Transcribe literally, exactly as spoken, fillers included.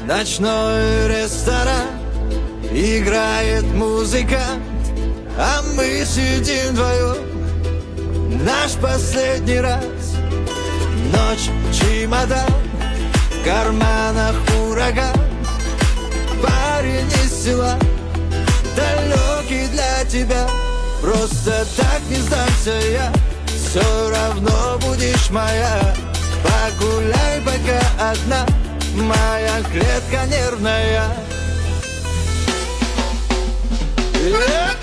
Ночной ресторан, играет музыка, а мы сидим вдвоем. Наш последний раз. Ночь, чемодан, в карманах ураган. Парень из села, далекий для тебя. Просто так не сдамся я, все равно будешь моя. Погуляй пока одна, моя клетка нервная. Yeah.